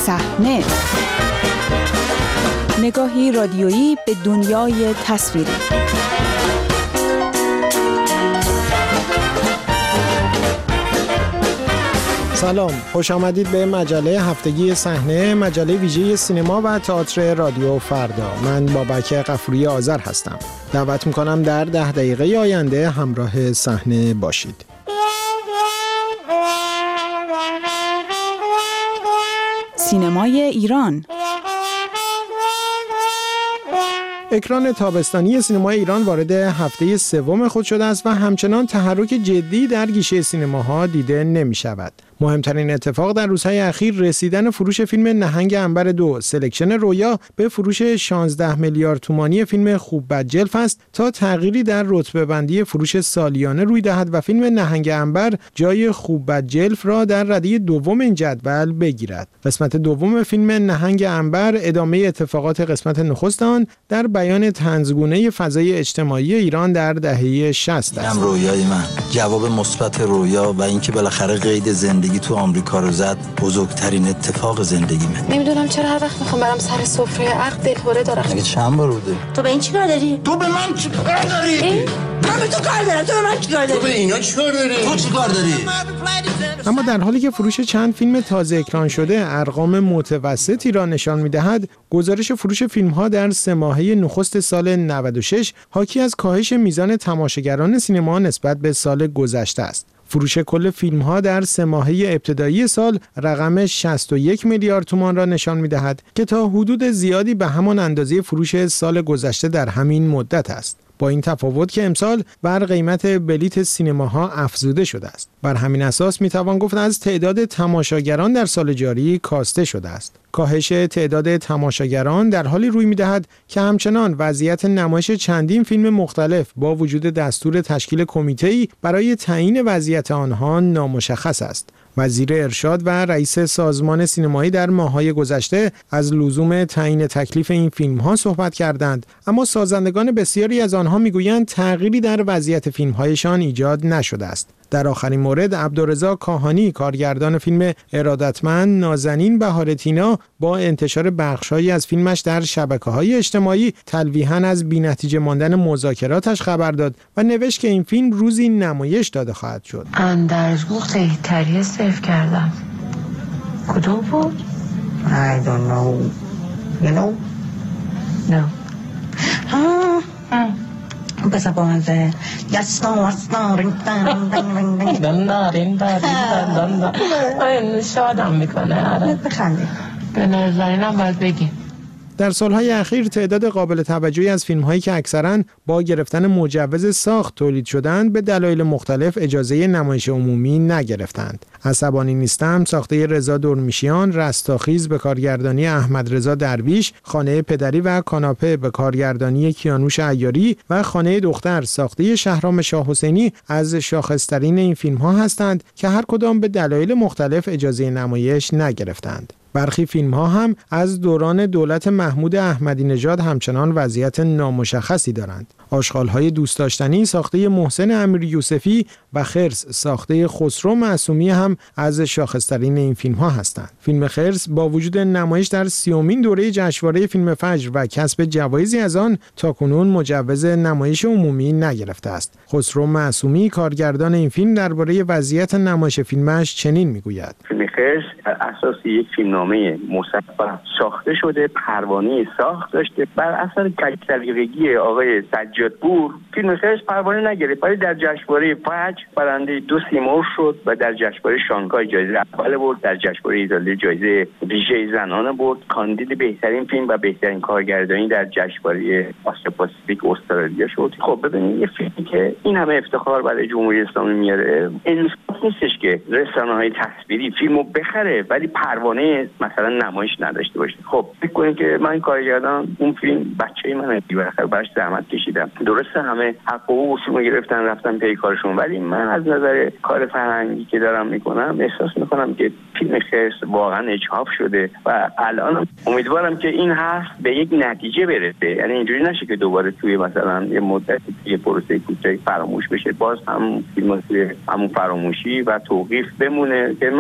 صحنه، نگاهی رادیویی به دنیای تصویری. سلام، خوش آمدید به مجله هفتگی صحنه، مجله ویژه سینما و تئاتر رادیو فردا. من بابک غفوری آذر هستم. دعوت میکنم در 10 دقیقه آینده همراه صحنه باشید. سینمای ایران. اکران تابستانی سینمای ایران وارد هفته سوم خود شده است و همچنان تحرک جدی در گیشه سینماها دیده نمی شود. مهمترین اتفاق در روزهای اخیر رسیدن فروش فیلم نهنگ عنبر 2 سلکشن رویا به فروش 16 میلیارد تومانی فیلم خوب بد جلف است تا تغییری در رتبه بندی فروش سالیانه روی دهد و فیلم نهنگ عنبر جای خوب بد جلف را در رده دوم این جدول بگیرد. قسمت دوم فیلم نهنگ عنبر ادامه اتفاقات قسمت نخست آن در بیان طنزگونه فضای اجتماعی ایران در دهه 60 است. اینم رویای من، جواب مثبت رویا و اینکه بالاخره قید زندگی تو آمریکا رو زد بزرگترین اتفاق زندگیمه. نمیدونم چرا هر وقت میخوام برم سر سفره عقد دلهوره دارم. مگه چند بار بوده؟ تو به این چیکار داری؟ تو به من چیکار داری؟ من به تو کار دارم، تو به من چیکار داری؟ تو به اینا چیکار داری؟ تو چیکار داری؟ اما در حالی که فروش چند فیلم تازه اکران شده ارقام متوسطی را نشان می‌دهد، گزارش فروش فیلم‌ها در 3 ماهه نخست سال 96 حاکی از کاهش میزان تماشاگران سینما نسبت به سال گذشته است. فروش کل فیلم‌ها در 3 ماهه ابتدایی سال رقم 61 میلیارد تومان را نشان می‌دهد که تا حدود زیادی به همان اندازه فروش سال گذشته در همین مدت است. با این تفاوت که امسال بر قیمت بلیت سینماها افزوده شده است. بر همین اساس میتوان گفت از تعداد تماشاگران در سال جاری کاسته شده است. کاهش تعداد تماشاگران در حالی روی میدهد که همچنان وضعیت نمایش چندین فیلم مختلف با وجود دستور تشکیل کمیته‌ای برای تعیین وضعیت آنها نامشخص است. وزیر ارشاد و رئیس سازمان سینمایی در ماه‌های گذشته از لزوم تعیین تکلیف این فیلم‌ها صحبت کردند، اما سازندگان بسیاری از آنها می‌گویند تغییری در وضعیت فیلم‌هایشان ایجاد نشده است. در آخرین مورد عبدالرضا کاهانی کارگردان فیلم ارادتمند نازنین بهار تینا با انتشار بخش‌هایی از فیلمش در شبکه‌های اجتماعی تلویحاً از بی‌نتیجه ماندن مذاکراتش خبر داد و نوشت که این فیلم روزی نمایش داده خواهد شد. اندرزگو خیلی سیو کردم. کدوم بود؟ I don't know. You know? No. بسا بازه یسنا این شادم میکنه. بخندی به نظرینم باید بگیم. در سالهای اخیر تعداد قابل توجهی از فیلم‌هایی که اکثراً با گرفتن مجوز ساخت تولید شدند به دلایل مختلف اجازه نمایش عمومی نگرفتند. عصبانی نیستم ساخته رضا دورمیشیان، رستاخیز به کارگردانی احمد رضا درویش، خانه پدری و کاناپه به کارگردانی کیانوش عیاری و خانه دختر ساخته شهرام شاه حسینی از شاخص‌ترین این فیلم‌ها هستند که هر کدام به دلایل مختلف اجازه نمایش نگرفتند. برخی فیلم‌ها هم از دوران دولت محمود احمدی نژاد همچنان وضعیت نامشخصی دارند. آشغال‌های دوست داشتنی ساخته محسن امیر یوسفی و خرس ساخته خسرو معصومی هم از شاخص‌ترین این فیلم‌ها هستند. فیلم خرس با وجود نمایش در 30مین دوره جشنواره فیلم فجر و کسب جوایزی از آن تاکنون مجوز نمایش عمومی نگرفته است. خسرو معصومی کارگردان این فیلم درباره وضعیت نمایش فیلمش چنین می‌گوید: فیلم خرس بر اساس یک فیلمنامه مصور ساخته شده، پروانه ساخت داشته. بر اثر کج‌سلیقگی آقای سجادپور فیلم خرس پروانه نگرفت، ولی در جشنواره فجر برنده 2 سیمرغ شد و در جشنواره شانگهای جایزه اول برد، در جشنواره ایتالیا جایزه ویژه زنانه برد، کاندید بهترین فیلم و بهترین کارگردانی در جشنواره آسیا پاسیفیک استرالیا شد. خب ببینید یه فیلمی که این همه افتخار برای جمهوری اسلامی میاره، انصاف نیستش که رسانه‌های تصویری فیلمو بخره ولی پروانه مثلا نمایش نداشته باشه. خب فکر کنید که من کارگردان اون فیلم بچه‌ی منه، بالاخره براش زحمت کشیدم. درسته همه حق و حقوقشون گرفتن رفتن پی کارشون، ولی من از نظر کار فرهنگی که دارم میکنم احساس میکنم که فیلم خرس واقعا اجحاف شده و الان امیدوارم که این حرف به یک نتیجه برسه، یعنی اینجوری نشه که دوباره توی مثلا یه مدتی یه پروسه کوتاهی فراموش بشه، باز هم فیلم توی همون فراموشی و توقیف بمونه که من فکر میکنم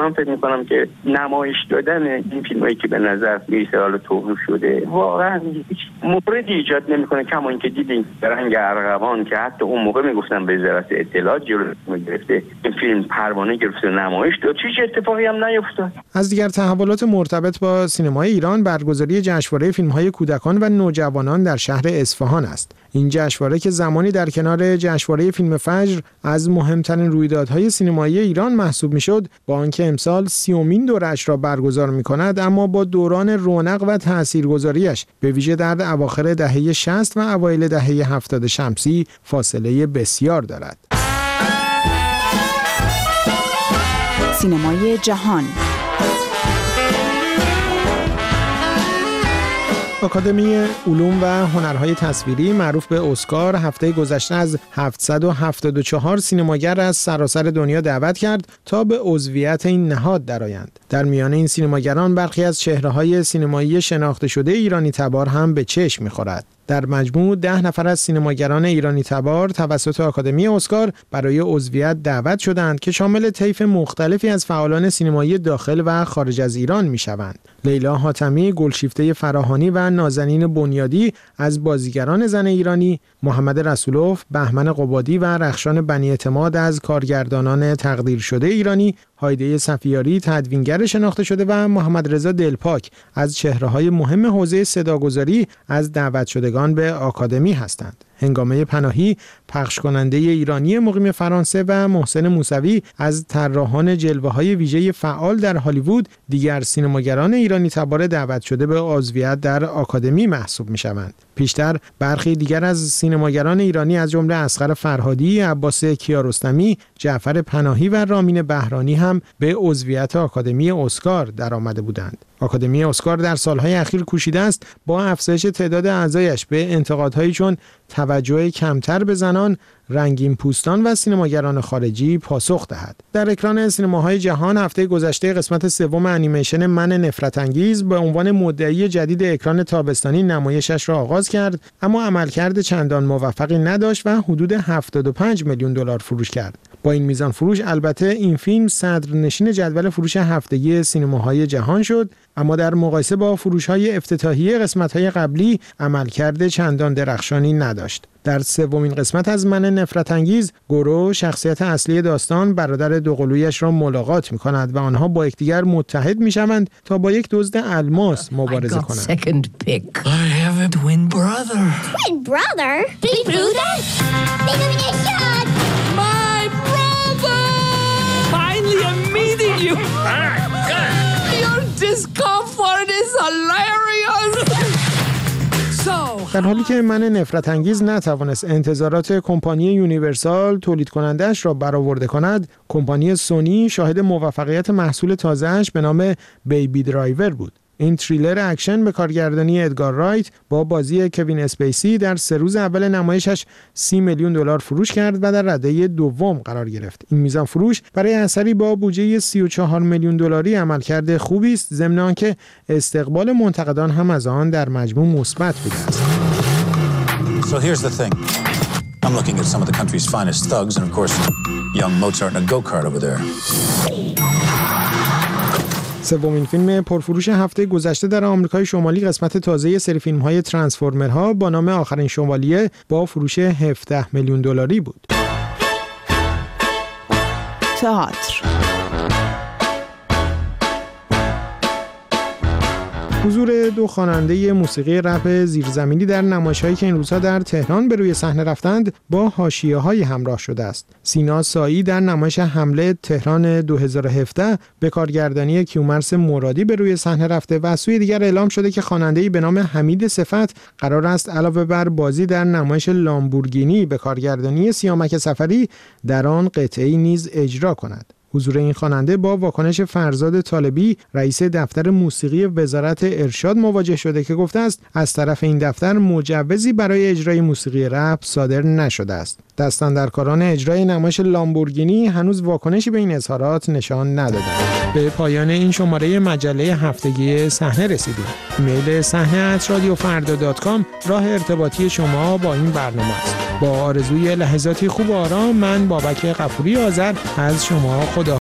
میکنم که نمایش دادن این فیلمایی که به نظر میرسه حالا توقیف شده واقعا هیچ موردی ایجاد نمیکنه، کما اینکه دیدین رنگ ارغوان که حتی اون موقع میگفتن وزارت اطلاعات جلو گرفته این فیلم پروانه گرفته نمایش داد، هیچ اتفاقی هم نیفتاد. از دیگر تحولات مرتبط با سینمای ایران برگزاری جشنواره فیلم‌های کودکان و نوجوانان در شهر اصفهان است. این جشنواره که زمانی در کنار جشنواره فیلم فجر از مهمترین رویدادهای سینمایی ایران محسوب میشد، با آنکه امسال 30مین دوره‌اش را برگزار می‌کند، اما با دوران رونق و تاثیرگذاریش به ویژه در اواخر دهه 60 و اوایل دهه 70 شمسی فاصله بسیار دارد. سینمای جهان. آکادمی علوم و هنرهای تصویری معروف به اسکار هفته گذشته از 774 سینماگر از سراسر دنیا دعوت کرد تا به عضویت این نهاد درآیند. در میان این سینماگران برخی از چهره‌های سینمایی شناخته شده ایرانی تبار هم به چشم می‌خورد. در مجموع 10 نفر از سینماگران ایرانی تبار توسط آکادمی اسکار برای عضویت دعوت شدند که شامل طیف مختلفی از فعالان سینمایی داخل و خارج از ایران می‌شوند. لیلا حاتمی، گلشیفته فراهانی و نازنین بنیادی از بازیگران زن ایرانی، محمد رسولوف، بهمن قبادی و رخشان بنی اعتماد از کارگردانان تقدیر شده ایرانی، هایده صفیاری تدوینگر شناخته شده و محمد رضا دلپاک از چهره‌های مهم حوزه صداگذاری از دعوت شدگان به آکادمی هستند. هنگامه پناهی، پخش کننده ایرانی مقیم فرانسه و محسن موسوی از طراحان جلوه‌های ویژه فعال در هالیوود دیگر سینماگران ایرانی تبار دعوت شده به عضویت در آکادمی محسوب می‌شوند. پیشتر برخی دیگر از سینماگران ایرانی از جمله اصغر فرهادی، عباس کیارستمی، جعفر پناهی و رامین بهرانی هم به عضویت آکادمی اسکار درآمده بودند. آکادمی اسکار در سالهای اخیر کوشیده است با افزایش تعداد اعضایش به انتقادهایی چون توجه کمتر به زنان، رنگین پوستان و سینماگران خارجی پاسخ دهد. در اکران سینماهای جهان هفته گذشته قسمت سوم انیمیشن من نفرت انگیز به عنوان مدعی جدید اکران تابستانی نمایشش را آغاز کرد، اما عملکرد چندان موفقی نداشت و حدود 75 میلیون دلار فروش کرد. با این میزان فروش البته این فیلم صدرنشین جدول فروش هفتگی سینماهای جهان شد، اما در مقایسه با فروش‌های افتتاحیه قسمت‌های قبلی عملکرد چندان درخشانی نداشت. در سومین قسمت از من نفرت انگیز، گورو شخصیت اصلی داستان برادر دوقلویش را ملاقات می‌کند و آنها با یکدیگر متحد می‌شوند تا با یک دزد الماس مبارزه کنند. در حالی که من نفرت انگیز نتوانست انتظارات کمپانی یونیورسال تولید کنندش را برآورده کند، کمپانی سونی شاهد موفقیت محصول تازه‌اش به نام بیبی درایور بود. این تریلر اکشن به کارگردانی ادگار رایت با بازی کوین اسپیسی در 3 روز اول نمایشش 30 میلیون دلار فروش کرد و در رده دوم قرار گرفت. این میزان فروش برای اثری با بودجه 34 میلیون دلاری عملکرد خوبی است، ضمن آنکه استقبال منتقدان هم از آن در مجموع مثبت بوده است. So here's the thing. I'm looking at some of the country's finest thugs and of course young Mozart in a go-kart over there. سومین فیلم پرفروش هفته گذشته در آمریکای شمالی قسمت تازه سری فیلم‌های ترانسفورمرها با نام آخرین شوالیه با فروش 17 میلیون دلاری بود. تئاتر. حضور 2 خواننده موسیقی رپ زیرزمینی در نمایش‌هایی که این روزها در تهران به روی صحنه رفتند با حاشیه‌های همراه شده است. سینا سایی در نمایش حمله تهران 2017 به کارگردانی کیومرث مرادی به روی صحنه رفته و از سوی دیگر اعلام شده که خواننده‌ای به نام حمید صفت قرار است علاوه بر بازی در نمایش لامبورگینی به کارگردانی سیامک سفری در آن قطعه‌ای نیز اجرا کند. حضور این خواننده با واکنش فرزاد طالبی رئیس دفتر موسیقی وزارت ارشاد مواجه شده که گفته است از طرف این دفتر مجوزی برای اجرای موسیقی رپ صادر نشده است. دستاندرکاران اجرای نمایش لامبورگینی هنوز واکنشی به این اظهارات نشان ندادند. به پایان این شماره مجله هفتگی صحنه رسیدیم. ایمیل صحنه@radiofarda.com راه ارتباطی شما با این برنامه است. با آرزوی لحظاتی خوب و آرام، من بابک غفوری آذر از شما خدا